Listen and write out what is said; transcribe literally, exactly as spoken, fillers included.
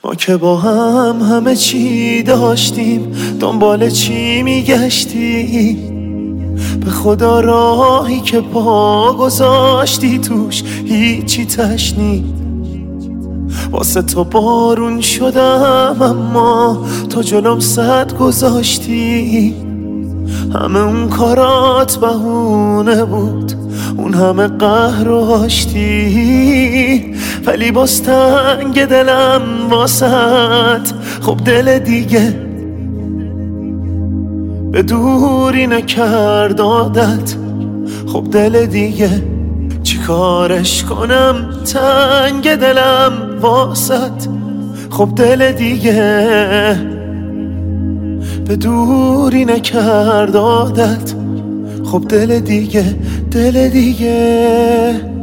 ما که با هم همه چی داشتیم، دنبال چی میگشتی؟ به خدا راهی که پا گذاشتی توش هیچی تشنید. واسه تو بارون شدم اما تو جلوم صد گذاشتی. همه اون کارات بهونه بود، اون همه قهر و آشتی، ولی باز تنگ دلم واسط. خب دل دیگه به دوری نکرد عادت. خب دل دیگه چی کارش کنم، تنگ دلم واسط. خب دل دیگه به دوری نکرد عادت. خب دل دیگه، دل دیگه